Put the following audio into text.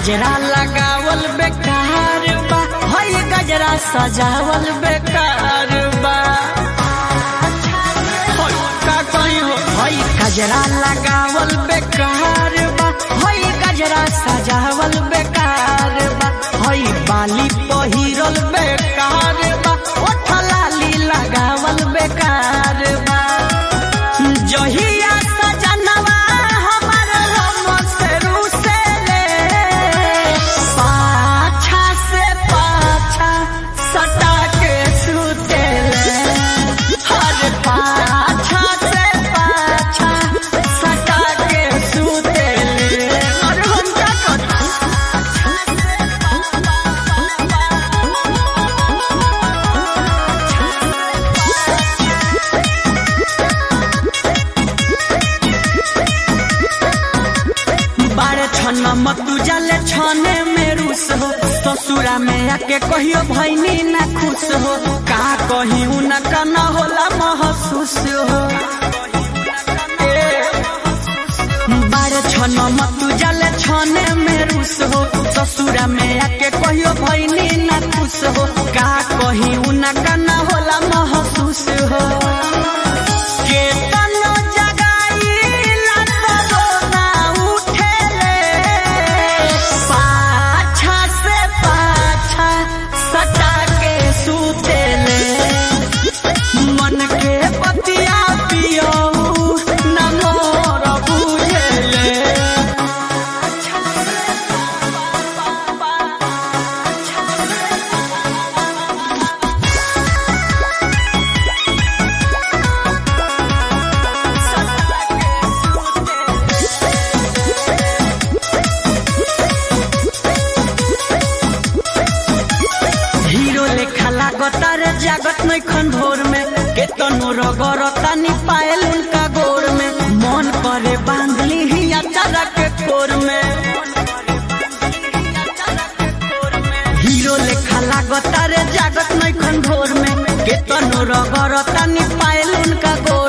गजरा लगावल बेकार बा, हई गजरा सजावल बेकार बा। का कहीं हो हई गजरा लगावल बेकार बा, हई गजरा सजावल बेकार बा। हई बाली पहिरल बेकार बा, ओठ लाली लगावल बेकार बा। जहिया सजनवा हमार हम से रुसेले, पाछा से पाछा सटा के सुतेले। हर पाछा से पाछा सटा के सुतेले। और हम क्या बारे छन मत जले छने में रूस हो, ससुरा में आके कहियो भैनी ना खुश हो। का कही उनका न होला महसूस हो। बारे छन मत जले छने में रूस हो, ससुरा में आके कहियो भैनी ना खुश हो। का कही उनका न होला महसूस हो। लागतार जागत नहीं खन भोर में, केतनो रगरता नी पायल उनका गोर में। मन करे बांधली ही अचारा के कोर में। हीरो लेखा लागतार जागत नहीं खन भोर में, केतनो रगरता नी पायल उनका गोर